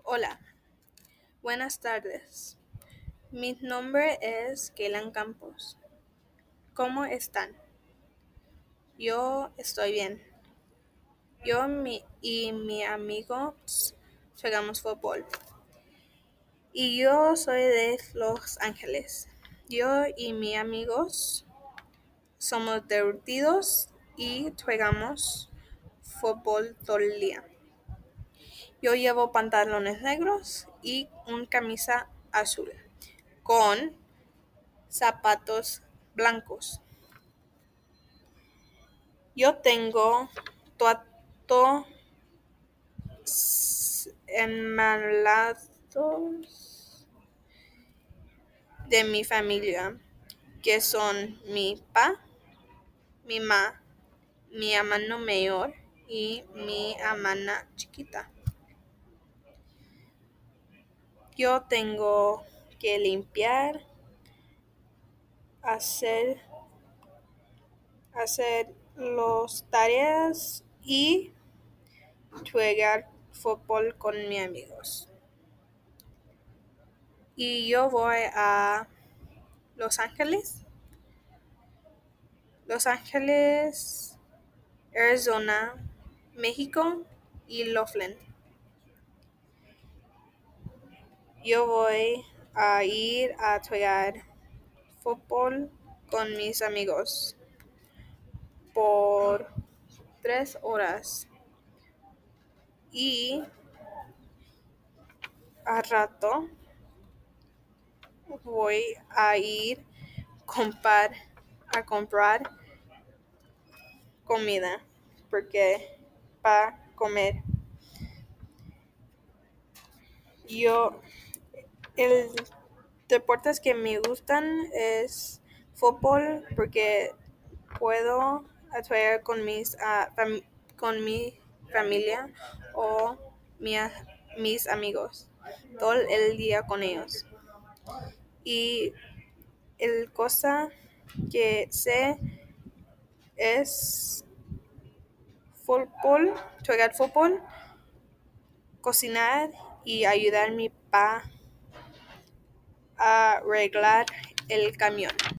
Hola, buenas tardes. Mi nombre es Kaylan Campos. ¿Cómo están? Yo estoy bien. Y mi amigos jugamos fútbol. Y yo soy de Los Ángeles. Yo y mis amigos somos divertidos y jugamos fútbol todo el día. Yo llevo pantalones negros y una camisa azul con zapatos blancos. Yo tengo tatuajes enmalados de mi familia, que son mi pa, mi ma, mi hermano mayor y mi hermana chiquita. Yo tengo que limpiar, hacer las tareas y jugar fútbol con mis amigos. Y yo voy a Los Ángeles, Arizona, México y Laughlin. Yo voy a ir a jugar fútbol con mis amigos por 3 horas y a rato voy a ir a comprar comida porque para comer. El deportes que me gustan es fútbol porque puedo jugar con mi familia o mis amigos todo el día con ellos. Y el cosa que sé es jugar fútbol, cocinar y ayudar a mi papá a arreglar el camión.